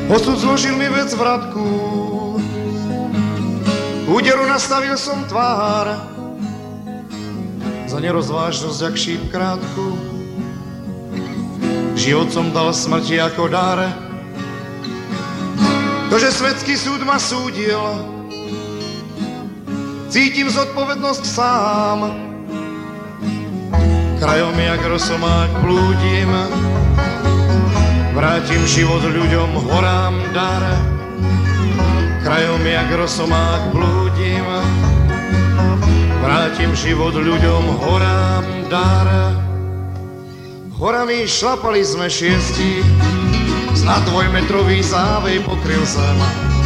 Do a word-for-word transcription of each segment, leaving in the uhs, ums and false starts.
Osud zložil mi vec vratku, úderu nastavil som tvár, za nerozvážnosť jak šíp krátku, život som dal smrti ako dar. To, že svetský súd ma súdil, cítim zodpovednosť sám. Krajom jak rosomák blúdim, vrátim život ľuďom, horám dar. Krajom jak rosomák blúdim, vrátim život ľuďom, horám dar. Horami šlapali sme šiesti, na dvojmetrový závej pokryl zem.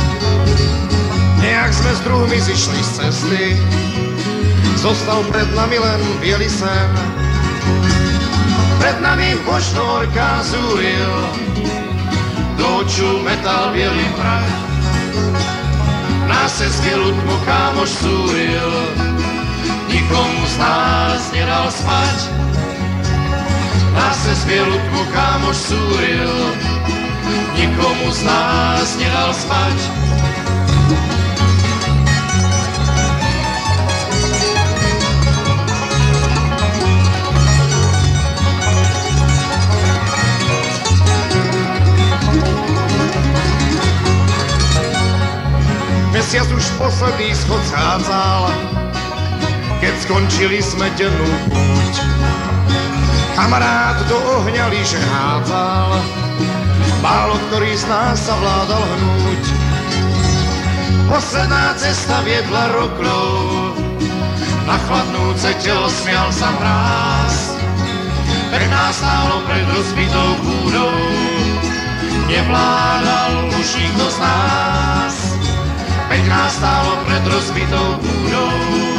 Nejak sme s druhmi zišli z cesty, zostal pred nami len biely sen. Pred nami poštvorka zúril, do očú metal bielý prach. Nás cez bielu tmu kámoš súril, nikomu z nás nedal spať. Nás cez bielu tmu kámoš súril, nikomu z nás nedal spať. Mesiac už posledný schod schádzal, keď skončili sme dennú púť. Kamarát do ohňa lyže hádzal, málo ktorý z nás sa vládal hnúť. Posledná cesta viedla rokľou, na chladnúce telo smial sa mráz. Pred nás stálo pred rozbitou búdou, nevládal už nikto z nás. Veď nás stálo pred rozbitou búdou,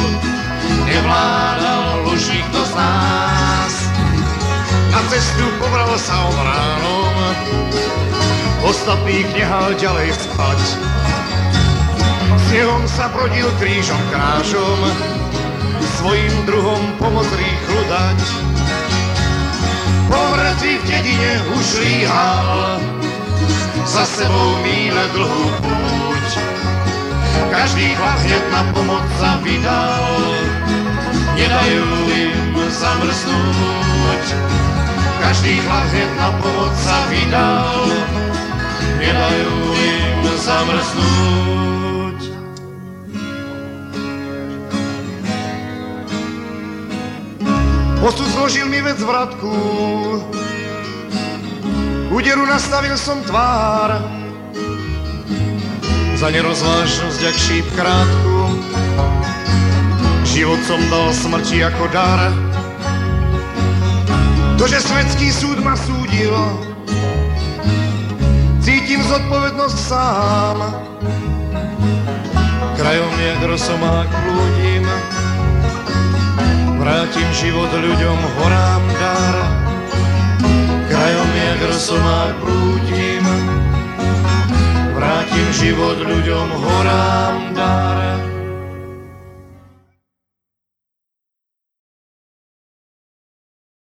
nevládal už nikto z nás. Na cestu pobral sa on ránom, ostatných nehal ďalej spať. Snehom sa brodil krížom krážom, svojim druhom pomoc rýchlo dať. Po mŕtvi v dedine už líhal, za sebou míle dlhú púť. Každý chlap hneď na pomoc sa vydal, nedajú im zamrznúť. Každý chlap hneď na pomoc sa vydal, nedajú im zamrznúť. Osud zložil mi vec vratku, úderu nastavil som tvár, za nerozvážnosť jak šíp krátku, život som dal smrti ako dar. To, že svetský súd ma súdil, cítim zodpovednosť sám. Krajom jak rosomák blúdim, vrátim život ľuďom, horám dar. Krajom jak rosomák blúdim, vrátim život ľuďom, horám dar.